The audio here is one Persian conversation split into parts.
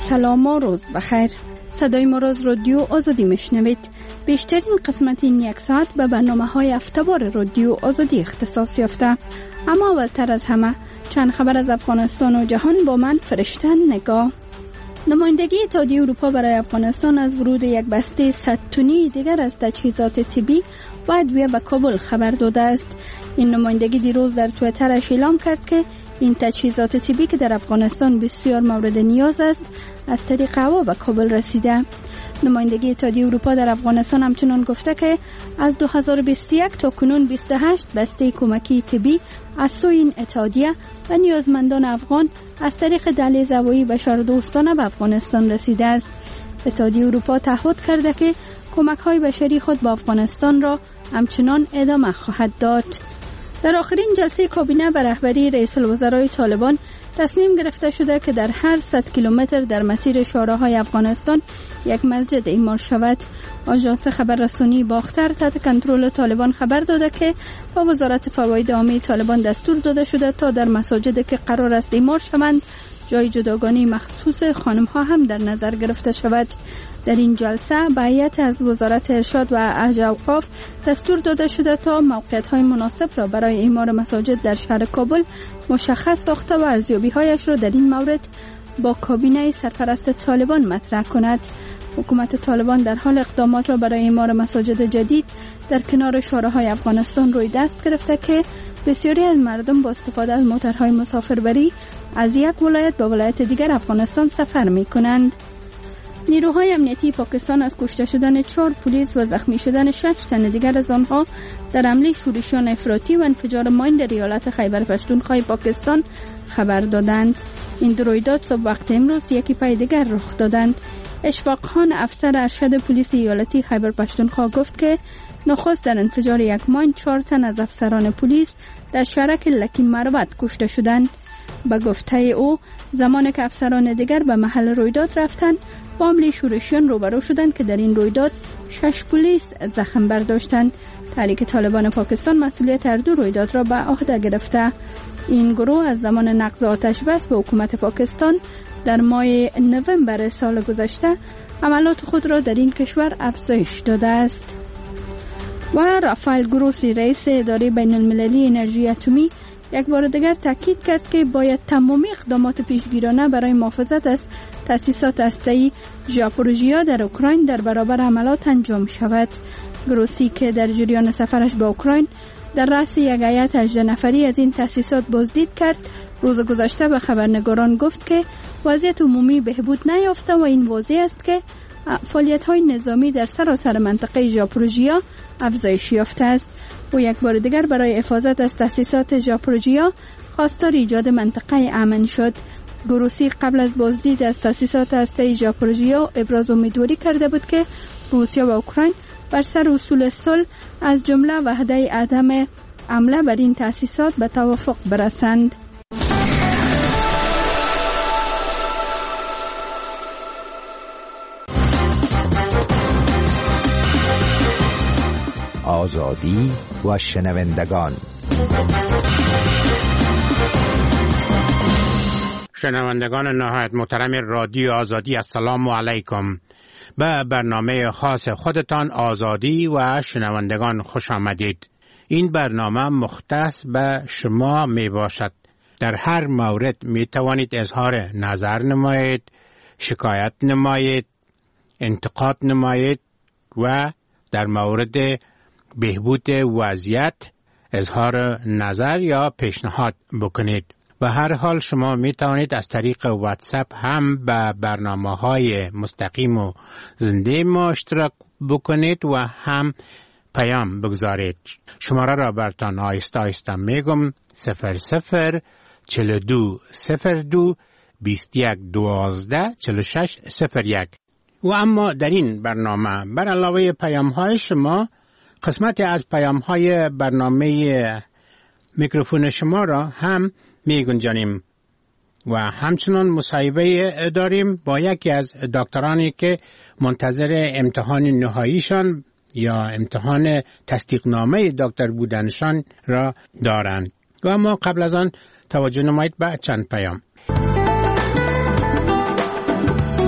سلام و روز بخیر. صدای ما را از رادیو آزادی میشنوید. بیشترین قسمت این یک ساعت به برنامه‌های هفته‌وار رادیو آزادی اختصاص یافته. اما اولتر از همه چند خبر از افغانستان و جهان با من فرشته نگاه. نمایندگی اتحادیه اروپا برای افغانستان از ورود یک بسته 100 تنی دیگر از تجهیزات طبی و ادویه به کابل خبر داده است. این نمایندگی دیروز در توییترش اعلام کرد که این تجهیزات طبی که در افغانستان بسیار مورد نیاز است از طریق هوا به کابل رسیده. نمایندگی اتحادیه اروپا در افغانستان همچنان گفته که از 2021 تا کنون 28 بسته کمکی طبی از سوی این اتحادیه و نیازمندان افغان از طریق دهلیز هوایی بشردوستانه به افغانستان رسیده است. اتحادیه اروپا تعهد کرده که کمک‌های بشری خود به افغانستان را همچنان ادامه خواهد داد. در آخرین جلسه کابینه به رهبری رئیس الوزرای طالبان تصمیم گرفته شده که در هر 100 کیلومتر در مسیر شهرهای افغانستان یک مسجد اعمار شود. آژانس خبررسانی باختر تحت کنترل طالبان خبر داده که با وزارت فواید عامه طالبان دستور داده شده تا در مساجد که قرار است اعمار شوند جای جداگانه مخصوص خانم‌ها هم در نظر گرفته شود. در این جلسه به هیئت از وزارت ارشاد و اوقاف دستور داده شده تا موقعیت‌های مناسب را برای اعمار مساجد در شهر کابل مشخص ساخته و ارزیابی‌هایش را در این مورد با کابینه سرپرست طالبان مطرح کند. حکومت طالبان در حال اقدامات را برای اعمار مساجد جدید در کنار شهرهای افغانستان روی دست گرفته که بسیاری از مردم با استفاده از موترهای مسافربری از یک ولایت به ولایت دیگر افغانستان سفر می کنند. نیروهای امنیتی پاکستان از کشته شدن 4 پلیس و زخمی شدن 6 تن دیگر از آنها در حمله شورشیان افراطی و انفجار ماین در ایالت خیبر پختونخوا پاکستان خبر دادند. این دو رویداد صبح وقت امروز یکی پای دیگر رخ دادند. اشفاق خان افسر ارشد پلیس ایالتی خیبر پختونخوا گفت که نخست در انفجار یک ماین 4 تن از افسران پلیس در شهرک لکی مروت کشته شدند. به گفته او زمانی که افسران دیگر به محل رویداد رفتند با حمله شورشیان روبرو شدند که در این رویداد 6 پلیس زخم برداشتند. تحریک طالبان پاکستان مسئولیت هر دو رویداد را به عهده گرفته. این گروه از زمان نقض آتش بس به حکومت پاکستان در ماه نوامبر سال گذشته عملات خود را در این کشور افزایش داده است. و رافائل گروسی رئیس اداره بین المللی انرژی اتمی یک بار دیگر تاکید کرد که باید تمامی اقدامات پیشگیرانه برای محافظت از تأسیسات هسته‌ای ژاپوروژیا در اوکراین در برابر حملات انجام شود. گروسی که در جریان سفرش به اوکراین در رأس یک هیئت 18 نفری از این تأسیسات بازدید کرد، روز گذشته به خبرنگاران گفت که وضعیت عمومی بهبود نیافته و این واضح است که فعالیت‌های نظامی در سراسر منطقه ژاپوروژیا افزایش یافته است. او یک بار دیگر برای حفاظت از تأسیسات ژاپوروژیا خواستار ایجاد منطقه امن شد. گروسی قبل از بازدید از تأسیسات هسته‌ای ژاپوروژیا ابراز امیدواری کرده بود که روسیه و اوکراین بر سر اصول صلح از جمله وعده عدم حمله بر این تأسیسات به توافق برسند. آزادی و شنوندگان. شنوندگان نهایت محترم رادیو آزادی، السلام علیکم. به برنامه خاص خودتان آزادی و شنوندگان خوش آمدید. این برنامه مختص به شما می باشد. در هر مورد می توانید اظهار نظر نمایید، شکایت نمایید، انتقاد نمایید و در مورد بهبود وضعیت اظهار نظر یا پیشنهاد بکنید. و هر حال شما می توانید از طریق واتساپ هم به برنامه‌های مستقیم و زنده ما اشتراک بکنید و هم پیام بگذارید. شماره را براتون آهسته آهسته میگم: 00 42 02 21 12 46 01. و اما در این برنامه بر علاوه پیام‌های شما قسمت از پیام‌های برنامه میکروفون شما را هم می گنجانیم و همچنان مصاحبه داریم با یکی از دکترانی که منتظر امتحان نهاییشان یا امتحان تصدیقنامه دکتر بودنشان را دارند. و اما قبل از آن توجه نمایید به چند پیام.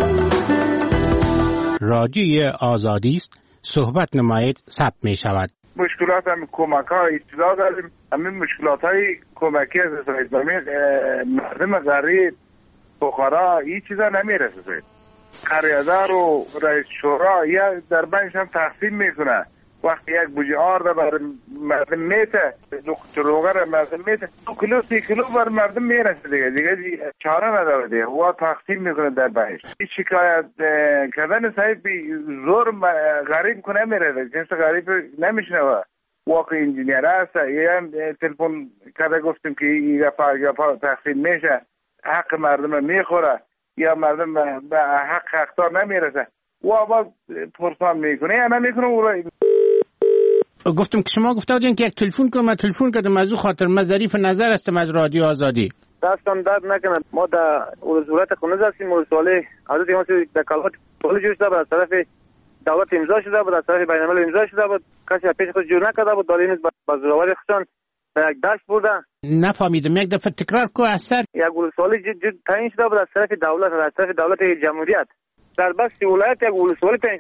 رادیوی آزادی است. صحبت نمایید ثبت می شود. مشکلات هم کمک ها اطلاع داریم. همین مشکلات های کمکی از اسرائیل مردم غریب بخارا هیچ چیزا نمیرسه. قریادار و رئیس شورا یا در بینش هم تقسیم میکنه. وقتی یک بوجه آرد بر مردم میته، روغر مردم میته، 2 کیلو 3 کیلو بر مردم میرسه دیگه چاره نداره دیگه. و تقسیم میکنه در بینش. این شکایت کردن صاحب زور غریب کنه میره. جنس غریب نمیشنوه. واقع انجینیر هست یا تلفن کرده گفتیم که این دفعه تقسیم میشه، حق مردم میخوره یا مردم به حق اختار نمیرسه و آواز پرسان میکنه یا نمیکنه. گفتم که شما گفته بودین که یک تلفن کنم، من تلفن کردم از او خاطر من ظریف نظر هستم از رادیو آزادی. دستان درد نکنه. ما در ولایت قندوز هستیم. ولسوالی حضرت امام در کلات پول جوش شده، از طرف دولت امضا شده بود، از طرف بین الملل امضا شده بود. کسی پیش خود جور نکرده بود. دلیل با زوراوری خودشان به یک دشت بردن. نفهمیدم، یک دفعه تکرار کو اثر. یک ولسوالی تعیین شده بود از طرف دولت، از طرف دولت جمهوریت. در بسط ولایت یک ولسوالی تعیین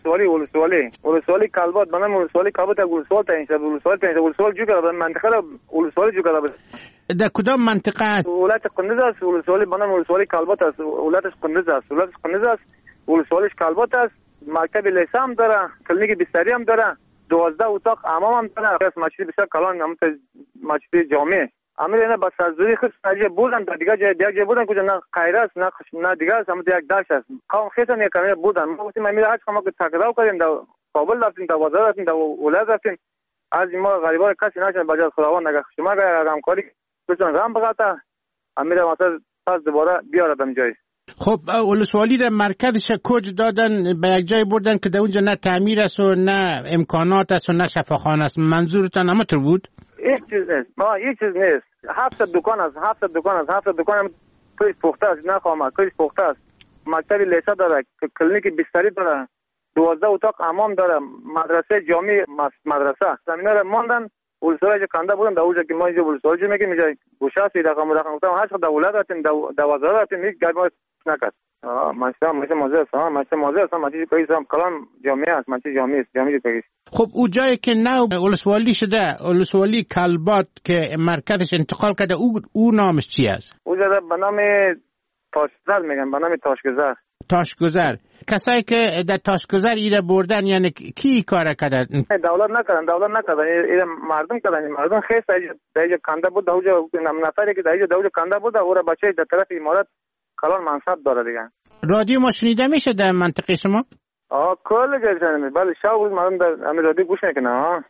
شده. ولسوالی کلبات، بنام ولسوالی کلبات یک ولسوال تعیین شده. ولسوال جو کرده منطقه را ولسوالی جو کرده. در کدام منطقه است؟ ولایت قندوز است. ولسوالی بنام ولسوالی کلبات است. ولایتش قندوز است. ولسوالیش کلبات است. مکتب لیسه هم داره، کلینیک بستری هم داره، 12 اتاق حمام هم داره. از مسجد بسیار کلان، هم مسجد جامع. امیل با سرزوری خود سریع بودن در دیگه جای بودن کجا نه خیره است نه دیگه است، هم یک دشت است. قوم خیسن یک کمی بودن. ما گفتیم امیر حج ما که تقرار کردیم در کابل رفتیم، در بازار رفتیم، در ولایت رفتیم. از ما غریبا کسی نشد بجای خداوند نگه شما اگر همکاری بتون رام بغاتا امیر مثلا پس دوباره بیارم جای. خب ولسوالی در مرکزش کوچ دادن به یک جای بردن که در اونجا نه تعمیر است و نه امکانات است و نه شفاخانه است. منظورتان همطور بود؟ هیچ چیز نیست. 7 دکان است. 7 دکان هم کلیش پخته است. نه خامه کلیش پخته است. مکتب لیسه داره، کلینیک بستری داره، 12 اتاق حمام داره، مدرسه جامع مدرسه. زمینه را ماندن ولسوالی کنده بودن. در اونجا که ما اینجا ولسوالی میگیم اینجا گوشه است. رقم گفتم هر چقدر دولت رفتیم، در وزارت رفتیم، هیچ گرد ما نکرد. ماشین موزه است. ماشین کویس هم کلان جامعه است. ماشین جامعه کویس. خب اون جایی که نو ولسوالی شده، ولسوالی کلبات که مرکزش انتقال کرده، او نامش چی است؟ اونجا به نام تاشگذر میگن، به نام تاشگذر. کسایی که در تاشگذر ایره بردن یعنی کی کار کردن؟ دولت نکردن. ایره مردم کردن. مردم خیس در کنده بود. اونجا نفری که در اونجا کنده بود او را بچه در طرف امارات کلان منصب داره دیگه. رادیو ما شنیده میشه در منطقه شما؟ کل جای شنیده. بله شب روز مردم در همین رادیو گوش میکنه.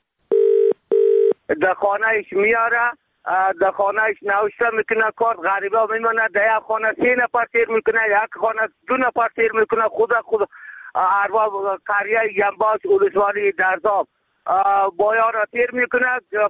در خانهش میاره، در خانهش نوشته میکنه، کارت غریبا میمونه. در یک خانه 3 نفر تیر میکنه، یک خانه 2 نفر تیر میکنه. خود ارباب قریه ینباش ولسوالی درزاب بایا را تیر میکنه.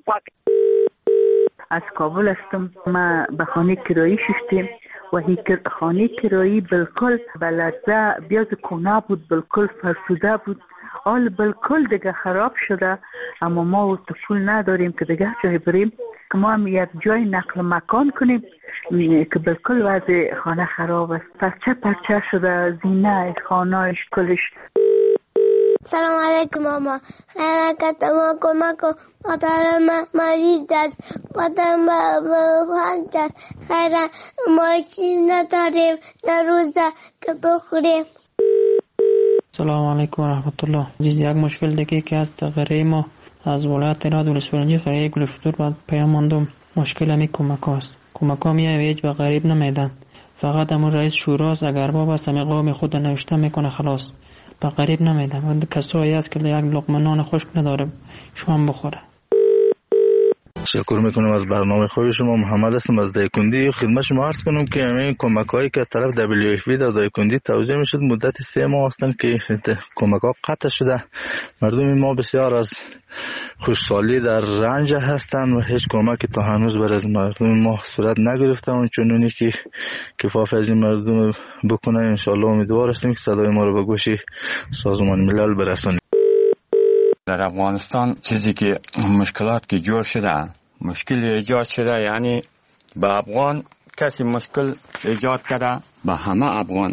از کابل هستم. ما به خانه کرایی شدیم و خانه کرایی بالکل بلده بیاز کنه بود، بالکل فرسوده بود، حال بالکل دیگه خراب شده. اما ما طفول نداریم که دیگه جای بریم که ما هم یک جای نقل مکان کنیم که بالکل وضع خانه خراب است. پرچه شده، زینه خانهش کلش. سلام علیکم ماما. حرکت ما کمک کن. مادر من مریض است. مادر من بخواهد است. خیره ما چیز نداریم در روزه که بخوریم. سلام علیکم و رحمت الله. عزیز یک مشکل دیگه که از غریب ما از ولایت راد ولسوالی قریه گلفتور بعد پیام ماندم. مشکل همی کمک هاست. کمک ها میایویج به غریب نمیدن. فقط همون رئیس شوراست اگر باب است همی قوم خود نوشته میکنه خلاص. به غریب نمیدن. و کسایی هست که یک لقمه نان خشک نداره شام بخوره. تشکر میکنم از برنامه خوب شما. محمد هستم از دایکندی. خدمت شما عرض کنم که همین کمک هایی که از طرف WFP در دایکندی توزیع میشد مدت 3 ماه هستند که کمک ها قطع شده. مردم ما بسیار از خوشحالی در رنج هستند و هیچ کمکی تا هنوز بر از مردم ما صورت نگرفته. اون چنونی که کفاف از این مردم بکنه. ان شاء الله امیدوار هستیم که صدای ما رو به گوش سازمان ملل برسونیم. در افغانستان چیزی که مشکلات که جور شده، مشکل ایجاد شده، یعنی به افغان کسی مشکل ایجاد کرده به همه افغان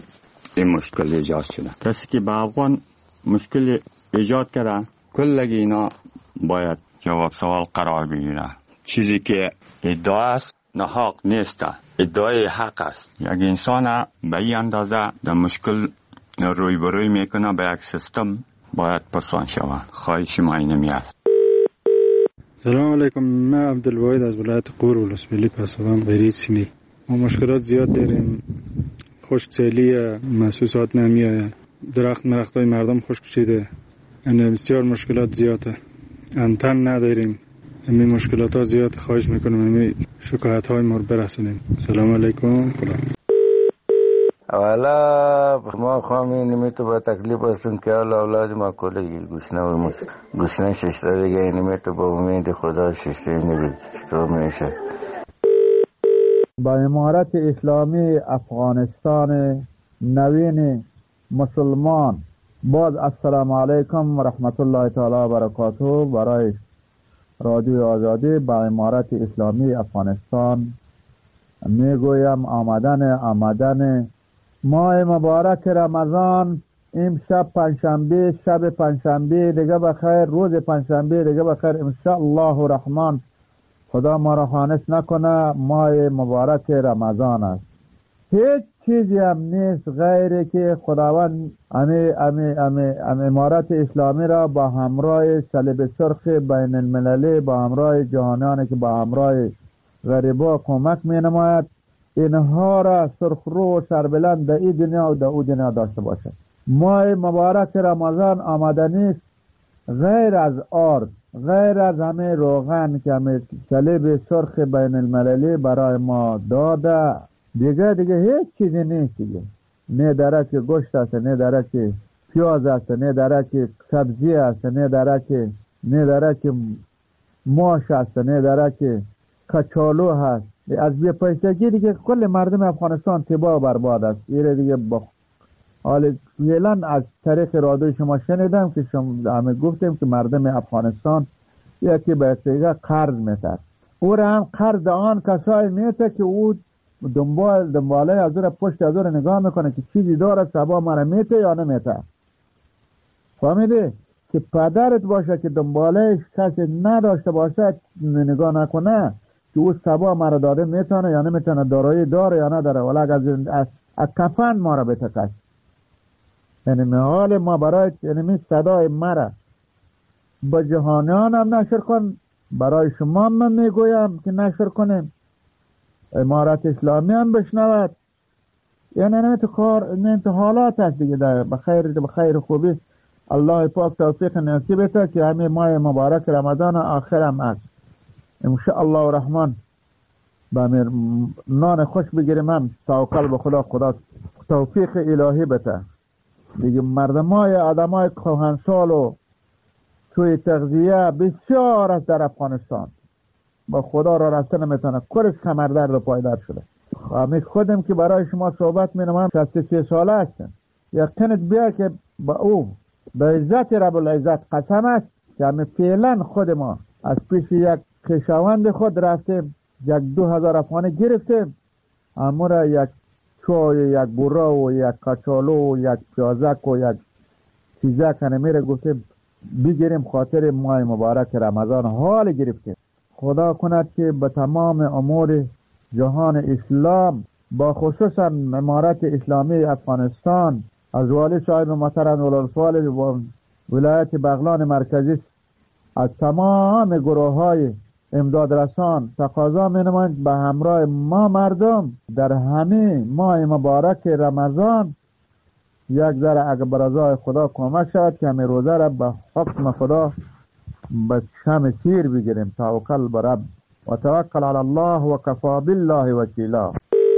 این مشکل ایجاد شده. کسی که به افغان مشکل ایجاد کرده کل اینا باید جواب سوال قرار بگیره. چیزی که ادعا است نه حق نیست، ادعای حق است. یک انسان به این اندازه در مشکل روی میکنه به یک سیستم باید پرسان شود. خواهش ما اینمی است. سلام علیکم، من عبدالواحد از ولایت غور ولسوالی پسابان غیری سیمی. ما مشکلات زیاد داریم، خشکسالی محسوسات نمیآید، درختای مردم خشک شده، یعنی بسیار مشکلات زیاده. انتن نداریم، همین مشکلات ها زیاد. خواهش میکنم همین شکایت های ما رو برسونیم. سلام علیکم. خدا. اولا ما خواهمی نمیتو با تکلیف هستیم که اولاد ما کلی گوشنه ششته دیگه نمیتو با امید خدا ششته نبید چطور میشه. با امارت اسلامی افغانستان نوین مسلمان باز السلام علیکم و رحمت الله تعالی و برکاته. برای رادیو آزادی با امارت اسلامی افغانستان میگویم آمدن ماه مبارک رمضان امشب پنجشنبه، شب پنجشنبه دیگه بخیر، روز پنجشنبه دیگه بخیر ان شاء الله الرحمن. خدا ما را خانش نکنه. ماه مبارک رمضان است، هیچ چیزی هم نیست غیر که خداوند امارت اسلامی را با همراه صلیب سرخ بین المللی، با همراه جهانیانی که با همراه غریبا کمک می نماید، اینها را سرخرو و سربلند در این دنیا و در او دنیا داشته باشد. ماه مبارک رمضان آمدنی است، غیر از آرد، غیر از همه روغن که همه صلیب سرخ بین المللی برای ما داده، دیگه هیچ چیزی نیست دیگه. نه درک گوشت است، نه درک پیاز است، نه درک سبزی است، نه درک ماش است، نه درک کچالو هست. از بی پیسگی دیگه کل مردم افغانستان تباه و برباد است. ایره دیگه حال فعلا از طریق رادیو شما شنیدم که شما همه گفتیم که مردم افغانستان یکی به دیگه قرض میتر، او را هم قرض آن کسایی میته که او دنباله از او را پشت از او را نگاه میکنه که چیزی داره سبا مرا میته یا نمیته. فهمیدی؟ که پدرت باشه که دنباله کسی نداشته باشه نگاه نکنه که او سبا مرا داده میتونه یا نمیتونه، دارایی داره یا نداره، ولی از کفن ما را بتکش. یعنی حال ما برای یعنی صدای مرا با جهانیان هم نشر کن، برای شما من میگویم که نشر کنیم، امارت اسلامی هم بشنود. یعنی نمیت حالات هست دیگه. بخیر خوبی الله پاک توفیق نصیب بده که همین ماه مبارک رمضان آخر هم است ان شاء الله الرحمن. با نان خوش بگیریم، هم توکل به خدا توفیق الهی بده دیگه. مردمای آدمای کهنسال و توی تغذیه بسیار است در افغانستان، با خدا را رسته نمیتونه، کلش کمردرد و پایدار شده. همین خودم که برای شما صحبت مینمم 63 ساله هستم، یقینت بیا که با او به عزت رب العزت قسم است که همین فعلا خود ما از پیش یک خویشاوند خود رفتیم، 2000 افغانی گرفتیم، اما را یک چای، یک برا و یک کچالو و یک پیازک و یک چیزک نمیره گفتیم بگیریم خاطر ماه مبارک رمضان. حال گرفتیم. خدا کند که به تمام امور جهان اسلام با خصوصا امارت اسلامی افغانستان از والی صاحب محترم ولایت ولایت بغلان مرکزی از تمام گروه های امداد رسان تقاضا می نمایند به همراه ما مردم در همین ماه مبارک رمضان یک ذره اگر برازای خدا کمک شود که همین روزه را به حکم خدا به شم سیر بگیریم. توکل بر رب و توکل علی الله و کفا بالله وکیلا.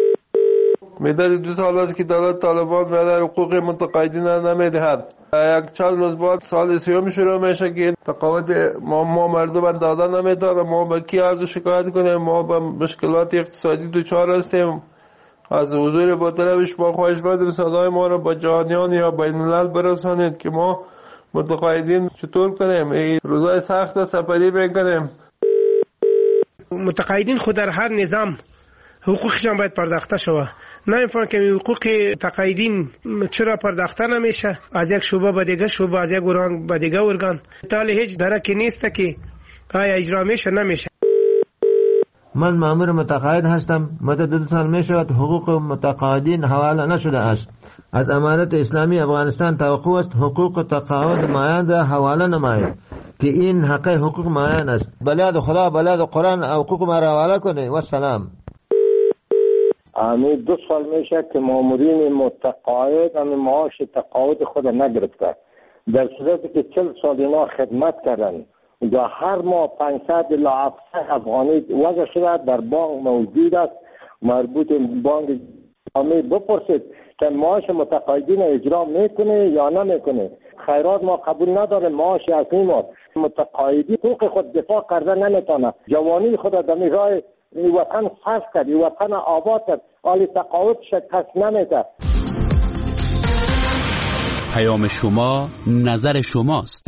مدت 2 سال است که دولت طالبان وعده حقوق متقاعدین نمیدهد. یک چند روز بعد سال سیوم شروع میشه که تقاعد ما مردم دادن نمیتونه. ما به کی عرض شکایت کنیم؟ ما به مشکلات اقتصادی دچار هستیم. از حضور با طرفش با خواهش مندم صدای ما را با جهانیان یا بین الملل برسانید که ما متقاعدین چطور کنیم. این روزای سخت سفری میکنیم. متقاعدین خود در هر نظام حقوقشان باید پرداخته شود. نمیفهمم که حقوق تقاعدین چرا پرداخته نمیشه از یک شعبه به دیگه شعبه، از یک ارگان به دیگه ارگان. تالی هیچ درکی نیست که آیا اجرا میشه نمیشه. من مأمور متقاعد هستم. مدت 2 سال می شود حقوق متقاعدین حواله نشده است. از امارت اسلامی افغانستان توقع است حقوق تقاعد معین را حواله نماید که این حقوق معین است. بلاد خدا بلاد قرآن حقوق ما را حواله کنه. و سلام. امی 2 سال میشه که مامورین متقاعد امی معاش تقاعد خود نگرفته، در صورتی که 40 سال اینا خدمت کردن و هر ماه 500 الی 700 افغانی وضع شده در بانک موجود است. مربوط بانک امی بپرسید که معاش متقاعدین اجرا میکنه یا نمیکنه. خیرات ما قبول نداره، معاش اصلی ما متقاعدی حقوق خود دفاع کرده نمیتونه. جوانی خود در راه این وطن صرف کرد، این وطن آباد کرد، حالی تقاعد شکست نمیده. پیام شما نظر شماست.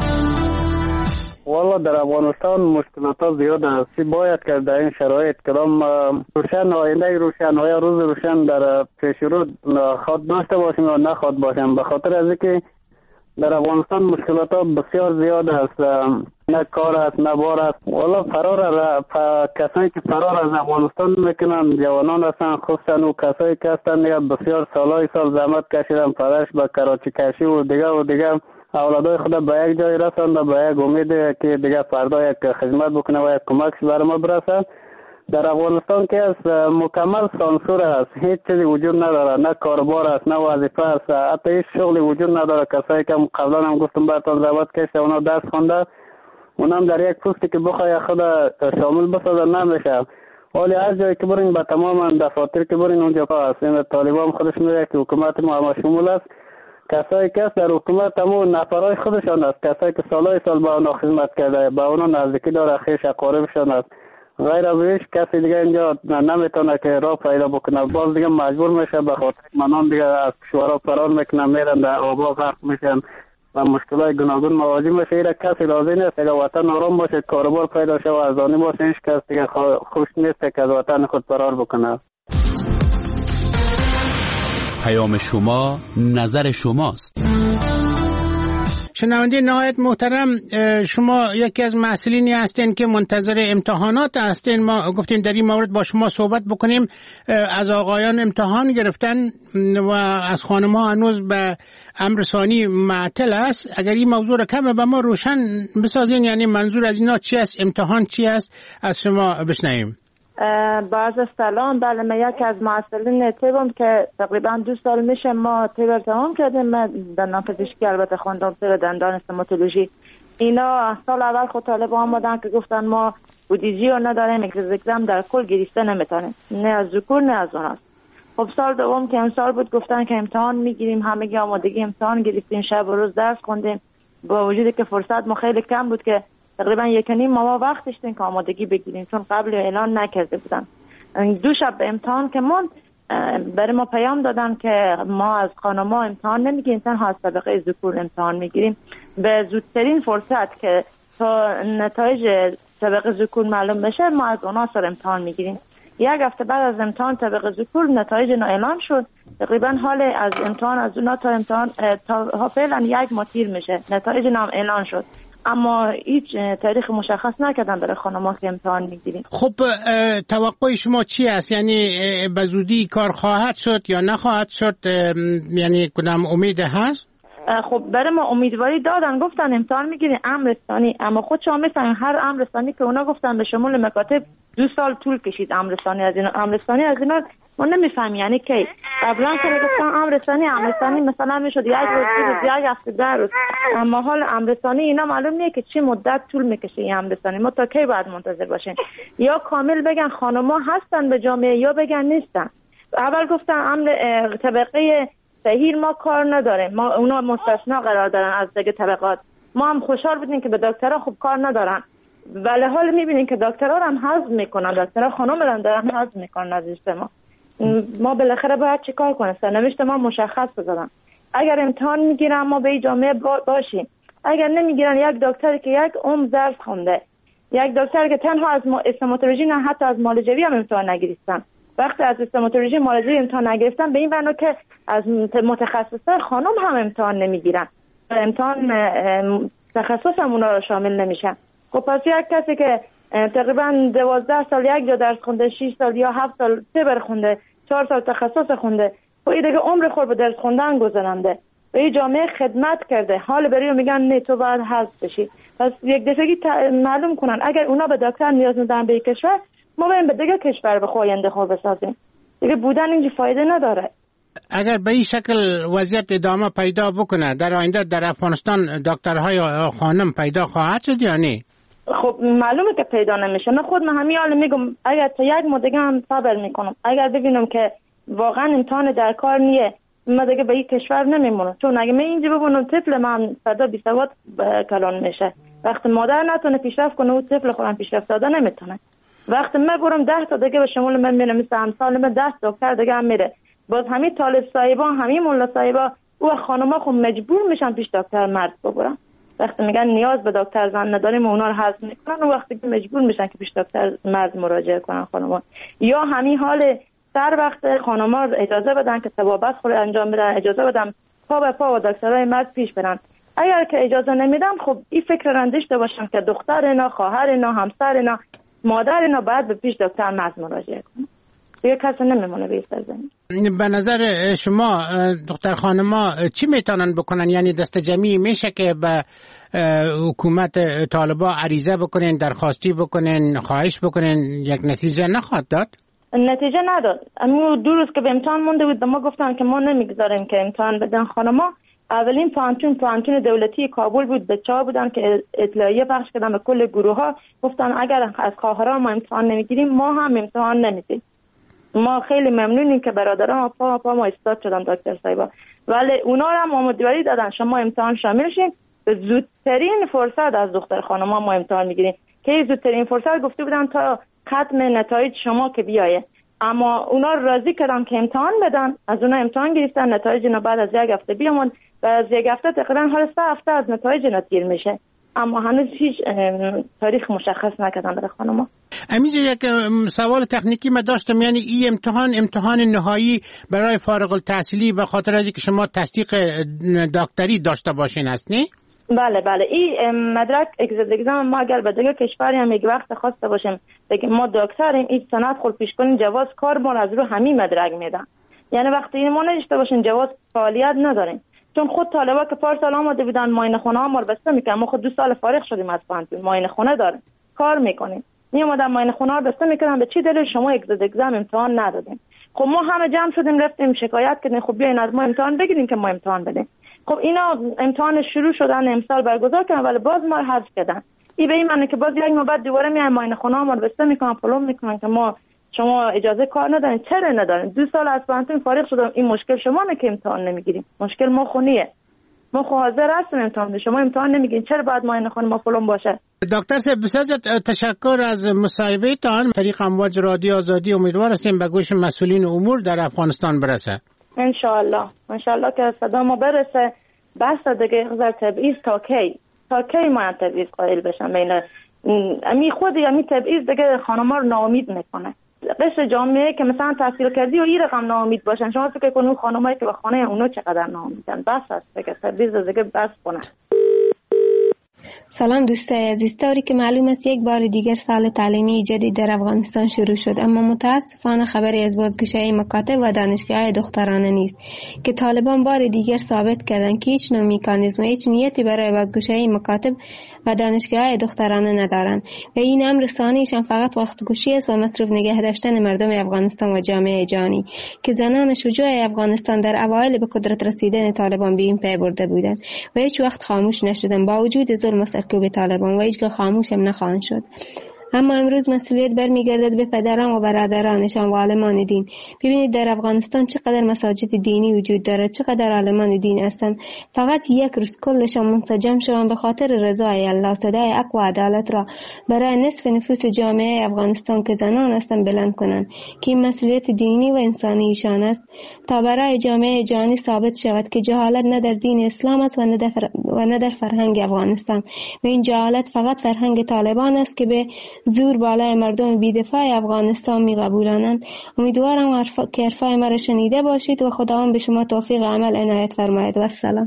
والا در افغانستان مشکلات زیاد است. باید که در این شرایط کدام روشن آینده روشن آیا روز روشن در پیش رو خود داشته باشیم یا نخواد باشیم، به خاطر از اینکه در افغانستان مشکلات بسیار زیاد است. نه کار است نه بار است. والا کسانی که فرار از افغانستان میکنن جوانان هستن، خصوصا و کسایی که هستن بسیار سال زحمت کشیدن، پدرش به کراچی کشی و دیگه اولادای خود به یک جای رساند، به یک امید که دیگه فردا یک خدمت بکنه و یک کمک برای ما برسه. در افغانستان که از مکمل سانسور است، هیچ چیزی وجود نداره، نه کاربار است نه وظیفه است، حتی هیچ شغلی وجود نداره. کسایی که قبلا هم گفتم براتون زحمت کشیده اونا درس خونده، اونم در یک پستی که بخوای خود شامل بسازه نمیشه. ولی هر جایی که برین به تمام دفاتر که برین اونجا هست. این طالبان خودش میگه که حکومت ما شمول است. کسایی که در حکومت همون نفرای خودشان است، کسایی که سال با اونا خدمت کرده، با اونا نزدیکی داره، خویش اقاربشان است. غیر از هیچ کسی دیگه اینجا نمیتونه که راه پیدا بکنه. باز دیگه مجبور میشه به خاطر منان دیگه از کشورها فرار میکنن، میرن در آبا غرق میشن و مشکلات گوناگون مواجه میشه. اینا کسی راضی نیست که وطن آرام باشه، کاروبار پیدا شه و ارزانی باشه. هیچ کس دیگه خوش نیست که از وطن خود فرار بکنه. پیام شما نظر شماست. شنونده نهایت محترم، شما یکی از مسئولینی هستین که منتظر امتحانات هستین. ما گفتیم در این مورد با شما صحبت بکنیم. از آقایان امتحان گرفتن و از خانم‌ها هنوز به امر ثانی معطل است. اگر این موضوع را کم به ما روشن بسازین، یعنی منظور از اینا چی است، امتحان چی است، از شما بشنویم. باز سلام. بله، من یکی از مسئولین طبم که تقریبا 2 سال میشه ما طب ارتحام کردیم. من دندان پزشکی البته خوندم، طب دندان استوماتولوژی. اینا سال اول خود طالب آمدن که گفتن ما بودجه رو نداریم، اگزم در کل گرفته نمیتونیم، نه از ذکور نه از اوناست. خب سال دوم که امسال بود گفتن که امتحان میگیریم، همگی آمادگی امتحان گرفتیم، شب و روز درس خوندیم، با وجودی که فرصت ما خیلی کم بود که تقریبا 1.5 ماه وقت داشتیم که آمادگی بگیریم، چون قبل اعلان نکرده بودن. 2 شب به امتحان که ما برای ما پیام دادن که ما از خانم‌ها امتحان نمیگیریم، تنها از طبقه ذکور امتحان میگیریم. به زودترین فرصت که تا نتایج طبقه ذکور معلوم بشه ما از اونا سر امتحان میگیریم. 1 هفته بعد از امتحان طبقه ذکور نتایج اعلان شد. تقریبا حال از امتحان از اونا تا امتحان تا فعلا 1 ماه تیر میشه. نتایج نام اعلان شد، اما هیچ تاریخ مشخص نکردن برای خانم‌ها که امتحان میگیریم. خب توقع شما چی است؟ یعنی به زودی کار خواهد شد یا نخواهد شد؟ یعنی کدام امید هست؟ خب برای ما امیدواری دادن، گفتن امتحان میگیرین امرستانی، اما خود شما میفهمین هر امرستانی که اونا گفتن به شمول مکاتب 2 سال طول کشید. امرستانی از اینا ما نمیفهمیم یعنی کی. قبلا که گفتن امرستانی مثلا میشد 1 روز 2 روز 1 هفته 10 روز، اما حال امرستانی اینا معلوم نیست که چه مدت طول میکشه. این امرستانی ما تا کی باید منتظر باشیم؟ یا کامل بگن خانم‌ها هستن به جامعه یا بگن نیستن. اول گفتن طبقه صحیح ما کار نداریم، ما اونا مستثنا قرار دارن از دیگه طبقات. ما هم خوشحال بودیم که به دکترها خوب کار ندارن، ولی حال میبینیم که دکترها هم حذف میکنن، دکترها خانم هم دارن حذف میکنن از ما. ما بالاخره باید چیکار کنیم؟ سرنوشت ما مشخص بذارن. اگر امتحان میگیرن ما به این جامعه باشیم، اگر نمیگیرن یک دکتری که 1 عمر درس خونده، یک دکتر که تنها از استوماتولوژی نه حتی از معالجوی هم امتحان نگرفتن، وقتی از استوماتولوژی معالجه امتحان نگرفتن به این بنا که از متخصصان خانم هم امتحان نمیگیرن، امتحان تخصص هم اونا رو شامل نمیشن. خب پس یک کسی که تقریبا 12 سال یک جا درس خونده، 6 سال یا 7 سال تبر خونده، 4 سال تخصص خونده، خب این دیگه عمر خود به درس خوندن گذرانده، به این جامعه خدمت کرده، حال بری میگن نه تو باید حذف بشی. پس یک دفعگی معلوم کنن اگر اونا به دکتر نیاز ندارن به کشور، ما بریم به دیگه کشور به خواینده خود بسازیم. دیگه بودن اینجا فایده نداره. اگر به این شکل وضعیت ادامه پیدا بکنه در آینده در افغانستان دکترهای خانم پیدا خواهد شد یا نه؟ خب معلومه که پیدا نمیشه. نه خود من همین حال میگم اگر تا یک ماه دیگه هم صبر میکنم، اگر ببینم که واقعا امتحان در کار نیه من دیگه به این کشور نمیمونم، چون اگه من اینجا بمونم طفل من فردا بی سواد کلان میشه. وقتی مادر نتونه پیشرفت کنه و طفل خودم پیشرفت داده نمیتونه. وقتی من برم 10 تا دیگه به شمول من میره، مثل امثال من 10 دکتر دیگه هم میره، باز همین طالب صاحبا همین مولا صاحبا و خانوما خب مجبور میشن پیش دکتر مرد ببرن. وقتی میگن نیاز به دکتر زن نداریم اونا رو حذف میکنن و وقتی که مجبور میشن که پیش دکتر مرد مراجعه کنن خانوما. یا همین حال در وقت خانوما اجازه بدن که طبابت خود انجام بدن، اجازه بدن پا به پا و دکترای مرد پیش برن. اگر که اجازه نمیدن خب این فکر رنج داشته باشن که دختر اینا، خواهر اینا، همسر اینا، مادر اینا باید به پیش دکتر مرد مراجعه کنن. دیگه کسی نمیمونه به سرزمین. به نظر شما دختر خانما چی میتونن بکنن؟ یعنی دست جمعی میشه که به حکومت طالبا عریضه بکنن، درخواستی بکنن، خواهش بکنن، یک نتیجه نخواد داد؟ نتیجه نداد. اما 2 روز که به امتحان مونده بود به ما گفتن که ما نمیگذاریم که امتحان بدن خانما. اولین پانتون دولتی کابل بود، بچه‌ها بودن که اطلاعیه پخش کردن به کل گروه ها، گفتن اگر از خواهران ما امتحان نمیگیریم ما هم امتحان نمیدیم. ما خیلی ممنونیم که برادران پا ما استاد شدن دکتر صاحبا، ولی اونا هم امیدواری دادن شما امتحان شامل شین، به زودترین فرصت از دختر خانما ما امتحان میگیریم که زودترین فرصت گفته بودن تا ختم نتایج شما که بیایه. اما اونا راضی کردن که امتحان بدن، از اونا امتحان گرفتن، نتایج اینا بعد از 1 هفته بیامون و از 1 هفته تقریبا حالا 3 هفته از نتایج اینا دیر میشه، اما هنوز هیچ تاریخ مشخص نکردن برای خانما. همینجا یک سوال تکنیکی من داشتم، یعنی این امتحان نهایی برای فارغ التحصیلی به خاطر از اینکه شما تصدیق دکتری داشته باشین است نه؟ بله این مدرک اگزام ما اگر به دیگه کشوری هم یک وقت خواسته باشیم بگیم ما دکتریم، این سند خود پیش کنیم جواز کار ما از رو همین مدرک میدن. یعنی وقتی ما نداشته باشیم جواز فعالیت نداریم، چون خود طالبا که پارسال آمده بودن معاینه خونه ها ما رو بسته میکنن. ما خود 2 سال فارغ شدیم از پانتون، معاینه خونه داریم، کار میکنیم، میومدن معاینه خونه ها رو بسته میکنن به چی دلیل شما اگزام امتحان ندادیم. خب ما همه جمع شدیم رفتیم شکایت کردیم خب بیاین از ما امتحان بگیریم که ما امتحان بدیم. خب اینا امتحان شروع شدن امسال برگزار کردن ولی باز ما رو حذف کردن. این به این معنی که باز یک ماه بعد دوباره میایم معاینه خونه ها ما رو بسته میکنن، پلم میکنن که ما شما اجازه کار ندارین. چرا ندارین؟ 2 سال از پانتون فارغ شدم، این مشکل شما نه که امتحان نمیگیریم، مشکل ما خونیه. ما خو حاضر هستیم امتحان شما امتحان نمیگیرین، چرا باید معاینه خونه ما پلم باشه؟ دکتر صاحب بسیار تشکر از مصاحبه تان. فریق امواج رادیو آزادی امیدوار هستیم به گوش مسئولین امور در افغانستان برسه. ان شاء الله که صدا ما برسه. بس دیگه غیر تبعیض تا کی ما تبعیض قائل بشن بین امی تبعیض دیگه خانم‌ها رو ناامید میکنه. قشر جامعه که مثلا تحصیل کردی و این رقم ناامید باشن، شما فکر کنون خانمایی که به خانه اونو چقدر ناامیدن. بس است دیگه تبعیض دیگه بس کنه. سلام دوستای عزیز، طوری که معلوم است یک بار دیگر سال تعلیمی جدید در افغانستان شروع شد، اما متاسفانه خبری از بازگشایی مکاتب و دانشگاه‌های دخترانه نیست که طالبان بار دیگر ثابت کردند که هیچ نوع مکانیزم و هیچ نیتی برای بازگشایی مکاتب و دانشگاه‌های دخترانه ندارند و این امر ثانیشان فقط وقت کشی است و مصروف نگه داشتن مردم افغانستان و جامعه جهانی که زنان شجاع افغانستان در اوایل به قدرت رسیدن طالبان به این پی برده بودند و هیچ وقت خاموش نشدند با وجود ظلم سرکوب طالبان و هیچگاه خاموش هم نخواهند شد. اما امروز مسئولیت برمیگردد به پدران و برادرانشان و عالمان دین. ببینید در افغانستان چقدر مساجد دینی وجود دارد، چقدر عالمان دین هستند. فقط یک روز کلشان منسجم شوند به خاطر رضای الله، صدای حق و عدالت را برای نصف نفوس جامعه افغانستان که زنان هستند بلند کنند که این مسئولیت دینی و انسانی ایشان است تا برای جامعه جهانی ثابت شود که جهالت نه در دین اسلام است و نه در فرهنگ افغانستان و این جهالت فقط فرهنگ طالبان است که به زور بالای مردم بی‌دفاع افغانستان می‌قبولانند. امیدوارم که حرفای مرا شنیده باشید و خداوند به شما توفیق عمل عنایت فرماید. و السلام.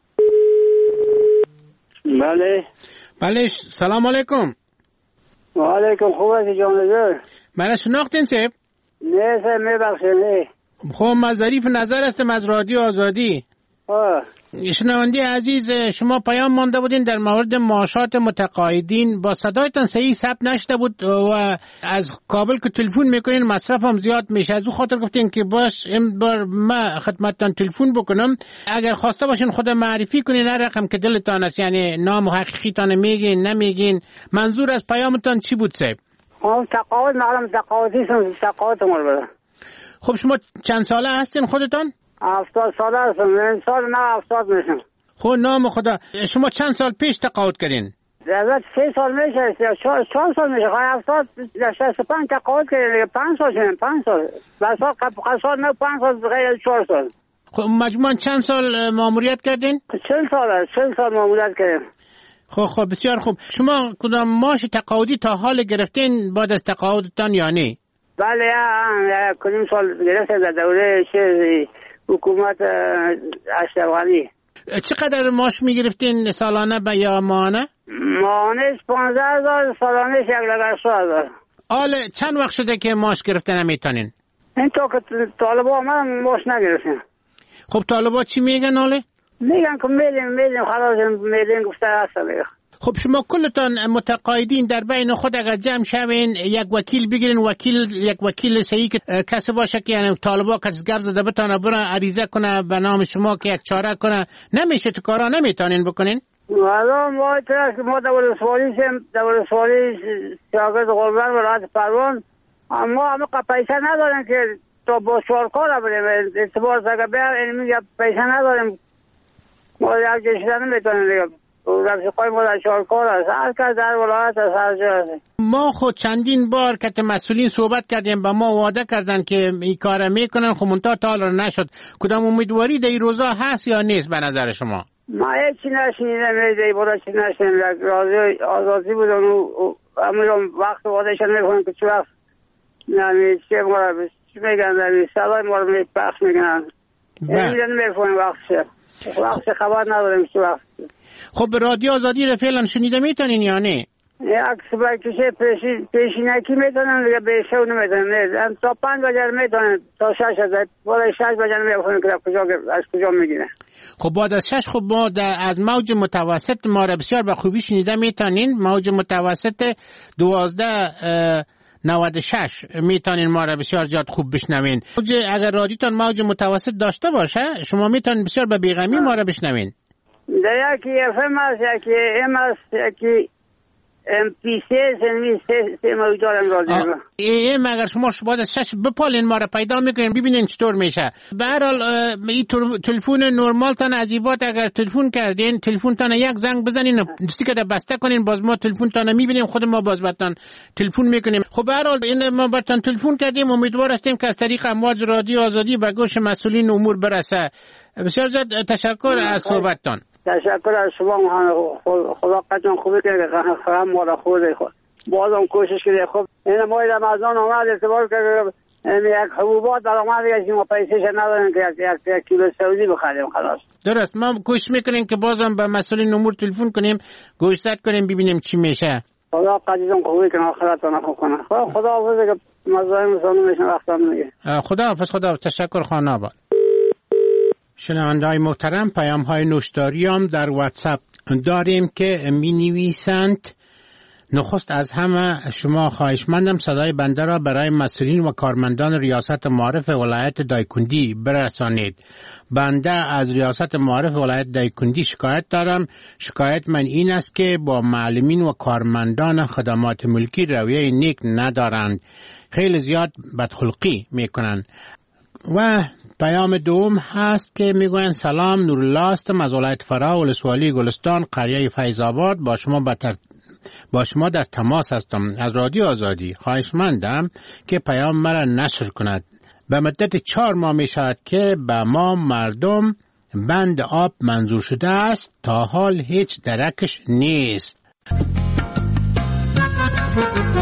بله سلام علیکم. و علیکم. خوب هستی جانزور؟ من شناختین سیب؟ نه سر میبخشید. خب من ظریف نظر هستم از رادیو آزادی. شنونده عزیز، شما پیام مانده بودین در مورد معاشات متقاعدین، با صدایتان صحیح ثبت نشده بود و از کابل که تلفن میکنین مصرف هم زیاد میشه، از او خاطر گفتین که باش این بار ما خدمتتان تلفن بکنم، اگر خواسته باشین خود معرفی کنین هر رقم که دلتان است، یعنی نام و حقیقیتان میگین نمیگین. منظور از پیامتان چی بود صاحب؟ تقاعد معلوم تقاعد مال. خب شما چند ساله هستین خودتان؟ 70 ساله هستم. این سال نه 70 میشم. خب نام خدا، شما چند سال پیش تقاعد کردین؟ از 3 سال میشه، 4 سال میشه. 70 65 تقاعد کردیم. 5 سال شدیم. 5 سال. بعد سال نه 5 سال غیر 4 سال. خب مجموعاً چند سال ماموریت کردین؟ 40 سال ماموریت کردیم. خب بسیار خوب. شما کدام معاش تقاعدی تا حال گرفتین بعد از تقاعدتان یا نه؟ بله کدوم سال گرفتم در دوره حکومت اشرف غنی. چقدر معاش میگرفتین سالانه یا ماهانه؟ ماهانه 15,000، سالانه 1,80,000. حالا چند وقت شده که معاش گرفته نمیتونین؟ این تا که طالبا من معاش نگرفتیم. خب طالبا چی میگن حالا؟ میگن که میدیم خلاص میدیم گفته هست دیگه. خب شما کلتان متقاعدین در بین خود اگر جمع شوین یک وکیل بگیرین، یک وکیل صحیح که کسی باشه که یعنی طالبا کسی گپ زده بتونه برن عریضه کنه به نام شما که یک چاره کنه، نمیشه تو کارا نمیتونین بکنین؟ والا ما دولتسوالی شاگرد غربت ولایت پروان، اما همه پیسه نداریم که تا با شارکار بریم اعتبار سگه بیر اینمی پیسه نداریم. ما یک جشنه نمیتونیم دیگه. رفیقای ما در شارکار هست، هر کس در ولایت هست، هر جا هست. ما خود چندین بار که مسئولین صحبت کردیم با ما وعده کردن که این کار میکنن، خب منتها تا حالا نشد. کدام امیدواری در این روزا هست یا نیست به نظر شما؟ ما هیچی نشنیدم، در بارا چی نشنیدم. رادیو آزادی بود و امیرم وقت وعدهشان میکنن که چه وقت چی میگن در صدای ما رو پخش میکنن. اینجا نمیکنیم وقت خبر نداریم چه وقت. خب به رادیو آزادی رو فعلا شنیده میتونین یا نه؟ عکس برکشه پیشینکی میتونن دیگه به شو نمیتونن. تا 5 بجر میتونن تا 6 بالای 6 بجر نمیتونن که از کجا میگیرن. خب بعد از 6 خب ما از موج متوسط ما رو بسیار به خوبی شنیده میتونین. موج متوسط 1296 میتونین ما رو بسیار زیاد خوب بشنوین. اگر رادیوتان موج متوسط داشته باشه شما میتونین بسیار به بیغمی ما رو بشنوین. در یکی FM هست، یکی M هست، یکی MP3 سه موجودارم رادیو. AM اگر شما بعد از 6 بپالین ما رو پیدا میکنین ببینین چطور میشه. به هر حال این تلفن نرمالتان از ایبات اگر تلفن کردین تلفنتان یک زنگ بزنین سیکه بسته کنین باز ما تلفنتان میبینیم خود ما باز براتون تلفن میکنیم. خب به هر حال این ما براتون تلفن کردیم، امیدوار هستیم که از طریق امواج رادیو آزادی به گوش مسئولین امور برسه. بسیار زیاد تشکر از صحبتتان. تشکر از شما. خدا قدرتون خوبی که هم ما را خود بازم کوشش کرده. خب این ماه رمضان اومد اعتبار که یک حبوبات در اومد که ما پیسهش نداریم که یک کیلو سعودی بخریم خلاص. درست، ما کوشش میکنیم که بازم به مسئولین امور تلفن کنیم گوشزد کنیم ببینیم چی میشه. خدا قدرتون خوبی که آخرتون خوب کنه. خدا حافظ که مزاحم سانو میشن وقتم میگه. خدا حافظ. تشکر خانه آباد. شنونده‌های محترم، پیام‌های نوشتاری هم در واتساپ داریم که می‌نویسند: نخست از همه شما خواهشمندم صدای بنده را برای مسئولین و کارمندان ریاست معارف ولایت دایکندی برسانید. بنده از ریاست معارف ولایت دایکندی شکایت دارم. شکایت من این است که با معلمین و کارمندان خدمات ملکی رویه نیک ندارند، خیلی زیاد بدخلقی میکنند. و پیام دوم هست که میگوین: سلام، نورالله هستم از ولایت فرا ولسوالی گلستان قریه فیض‌آباد. با شما در تماس هستم. از رادیو آزادی خواهشمندم که پیام مرا نشر کند. به مدت 4 ماه می شود که به ما مردم بند آب منظور شده است، تا حال هیچ درکش نیست.